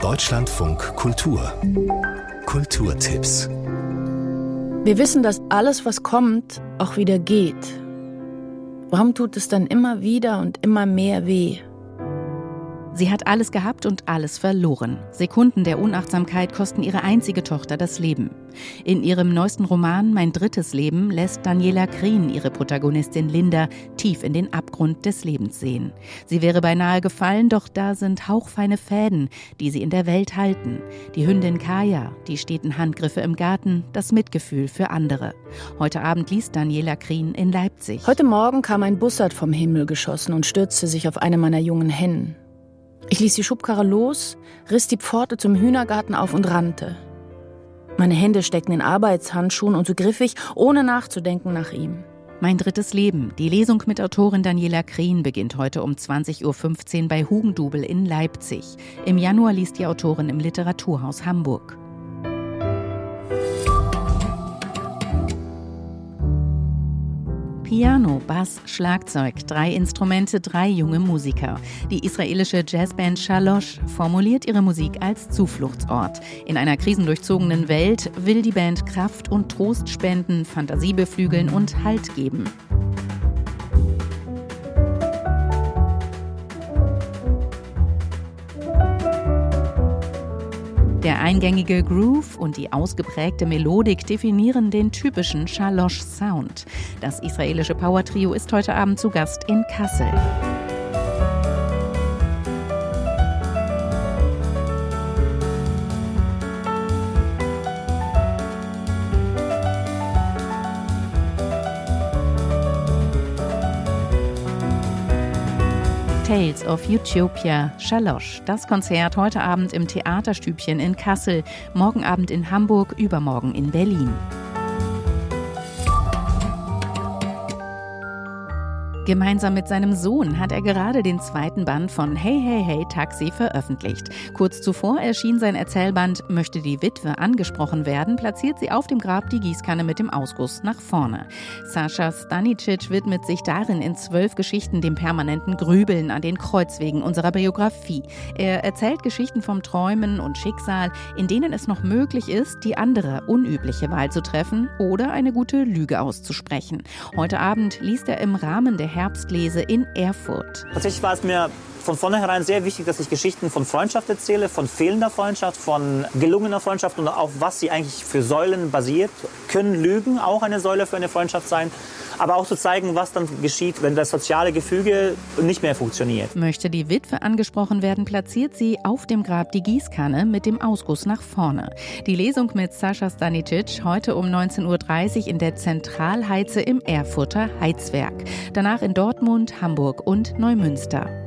Deutschlandfunk Kultur. Kulturtipps. Wir wissen, dass alles, was kommt, auch wieder geht. Warum tut es dann immer wieder und immer mehr weh? Sie hat alles gehabt und alles verloren. Sekunden der Unachtsamkeit kosten ihre einzige Tochter das Leben. In ihrem neuesten Roman »Mein drittes Leben« lässt Daniela Krien ihre Protagonistin Linda tief in den Abgrund des Lebens sehen. Sie wäre beinahe gefallen, doch da sind hauchfeine Fäden, die sie in der Welt halten. Die Hündin Kaya, die steten Handgriffe im Garten, das Mitgefühl für andere. Heute Abend liest Daniela Krien in Leipzig. Heute Morgen kam ein Bussard vom Himmel geschossen und stürzte sich auf eine meiner jungen Hennen. Ich ließ die Schubkarre los, riss die Pforte zum Hühnergarten auf und rannte. Meine Hände steckten in Arbeitshandschuhen und so griff ich, ohne nachzudenken, nach ihm. Mein drittes Leben. Die Lesung mit Autorin Daniela Krien beginnt heute um 20.15 Uhr bei Hugendubel in Leipzig. Im Januar liest die Autorin im Literaturhaus Hamburg. Piano, Bass, Schlagzeug, 3 Instrumente, 3 junge Musiker. Die israelische Jazzband Shalosh formuliert ihre Musik als Zufluchtsort. In einer krisendurchzogenen Welt will die Band Kraft und Trost spenden, Fantasie beflügeln und Halt geben. Der eingängige Groove und die ausgeprägte Melodik definieren den typischen Shalosh-Sound. Das israelische Power-Trio ist heute Abend zu Gast in Kassel. Tales of Utopia, Shalosh. Das Konzert heute Abend im Theaterstübchen in Kassel, morgen Abend in Hamburg, übermorgen in Berlin. Gemeinsam mit seinem Sohn hat er gerade den 2. Band von Hey, Hey, Hey, Taxi veröffentlicht. Kurz zuvor erschien sein Erzählband Möchte die Witwe angesprochen werden, platziert sie auf dem Grab die Gießkanne mit dem Ausguss nach vorne. Sascha Stanicic widmet sich darin in 12 Geschichten dem permanenten Grübeln an den Kreuzwegen unserer Biografie. Er erzählt Geschichten vom Träumen und Schicksal, in denen es noch möglich ist, die andere, unübliche Wahl zu treffen oder eine gute Lüge auszusprechen. Heute Abend liest er im Rahmen der Herbstlese in Erfurt. Tatsächlich war es mir von vornherein sehr wichtig, dass ich Geschichten von Freundschaft erzähle, von fehlender Freundschaft, von gelungener Freundschaft und auf was sie eigentlich für Säulen basiert. Können Lügen auch eine Säule für eine Freundschaft sein? Aber auch zu zeigen, was dann geschieht, wenn das soziale Gefüge nicht mehr funktioniert. Möchte die Witwe angesprochen werden, platziert sie auf dem Grab die Gießkanne mit dem Ausguss nach vorne. Die Lesung mit Sascha Stanicic heute um 19.30 Uhr in der Zentralheize im Erfurter Heizwerk. Danach in Dortmund, Hamburg und Neumünster.